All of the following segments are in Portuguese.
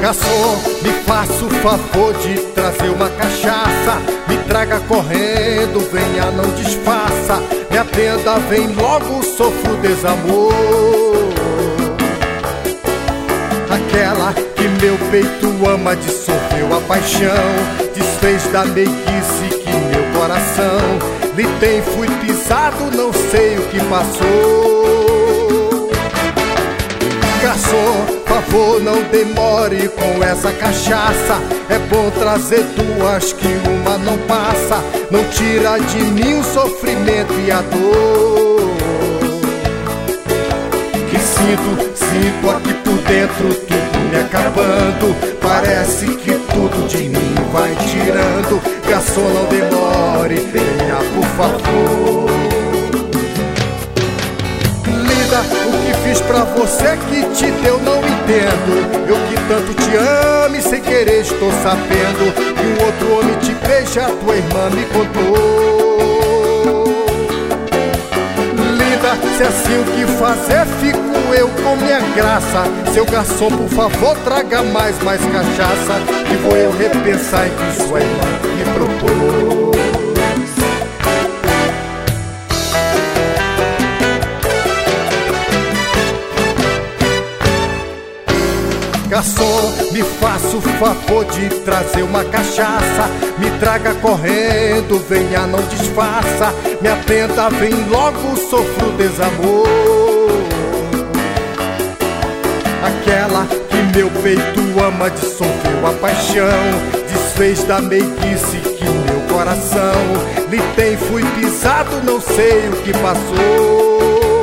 Garçom, me faça o favor de trazer uma cachaça. Me traga correndo, venha, não desfaça. Me atenda, vem logo, sofro desamor. Aquela que meu peito ama dissolveu a paixão, desfez da meiguice que meu coração lhe tem. Fui pisado, não sei o que passou. Garçom, favor, não demore com essa cachaça. É bom trazer duas que uma não passa. Não tira de mim o sofrimento e a dor que sinto aqui por dentro, tudo me acabando. Parece que tudo de mim vai tirando. Garçom, não demore, venha por favor. O que fiz pra você que te deu não entendo. Eu que tanto te amo e sem querer estou sabendo que um outro homem te beija, tua irmã me contou. Linda, se assim o que fazer, fico eu com minha graça. Seu garçom, por favor, traga mais cachaça, que vou eu repensar em que sua irmã me propôs. Garçom, me faça o favor de trazer uma cachaça. Me traga correndo, venha, não desfaça. Me atenda, vem logo, sofro desamor. Aquela que meu peito ama dissolveu a paixão, desfez da meiguice que meu coração lhe tem. Fui pisado, não sei o que passou.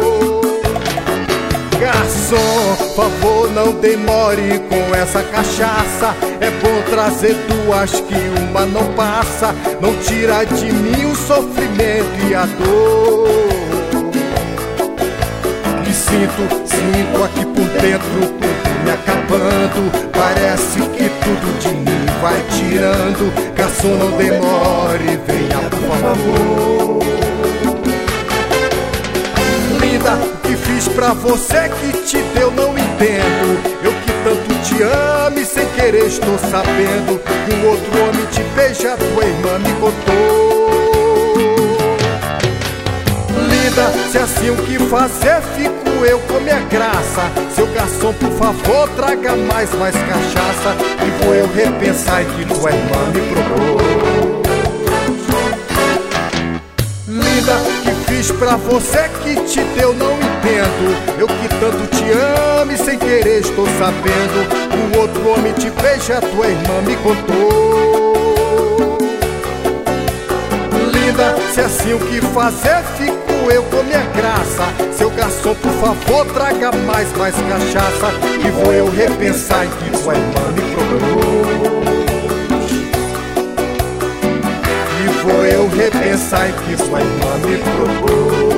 Garçom, favor, não demore com essa cachaça. É bom trazer duas que uma não passa. Não tira de mim o sofrimento e a dor que sinto aqui por dentro, tudo me acabando. Parece que tudo de mim vai tirando. Garçom, não demore, venha por favor. Linda, o que fiz pra você que te deu não entendo. Eu que tanto te amo e sem querer estou sabendo que um outro homem te beija, tua irmã me contou. Linda, se assim o que fazer, fico eu com minha graça. Seu garçom, por favor, traga mais cachaça, e vou eu repensar em que tua irmã me propôs. Linda, que fiz pra você que te deu não entendo. Eu que tanto te amo e sem querer estou sabendo que um outro homem te beija, tua irmã me contou. Linda, se assim o que fazer, fico eu com minha graça. Seu garçom, por favor, traga mais cachaça, e vou eu repensar em que tua irmã me propôs. Vou eu repensar em que sua irmã me propôs.